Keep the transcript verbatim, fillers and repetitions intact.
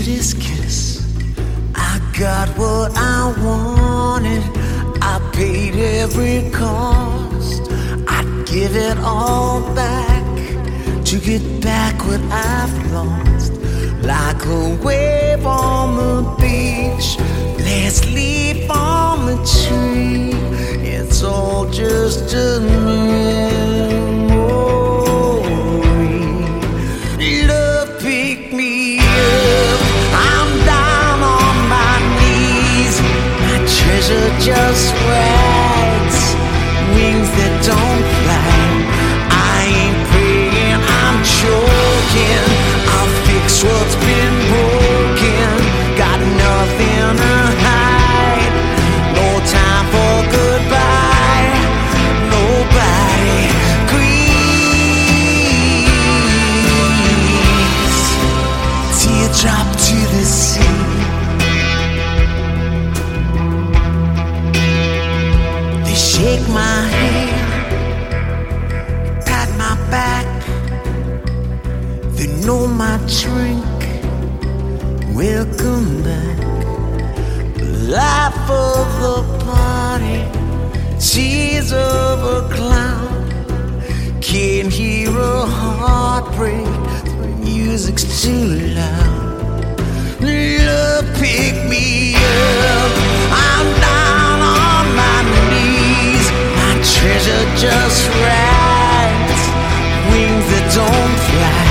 sweetest kiss. I got what I wanted. I paid every cost. I'd give it all back to get back what I've lost. Like a wave on the beach, let's leap on the tree. It's all just a memory. Love pick me up. I'm down on my knees. My treasure just wags, wings that don't fly. I ain't praying, I'm choking. I'll fix what's been broken. Got nothing to hide. No time for goodbye. Nobody grieves. Teardrop to the sea. They shake my hand, pat my back. They know my drink. Welcome back. Life of the party, tears of a clown. Can't hear a heartbreak, the music's too loud. Love pick me up. I'm down on my knees. My treasure just rides, wings that don't fly.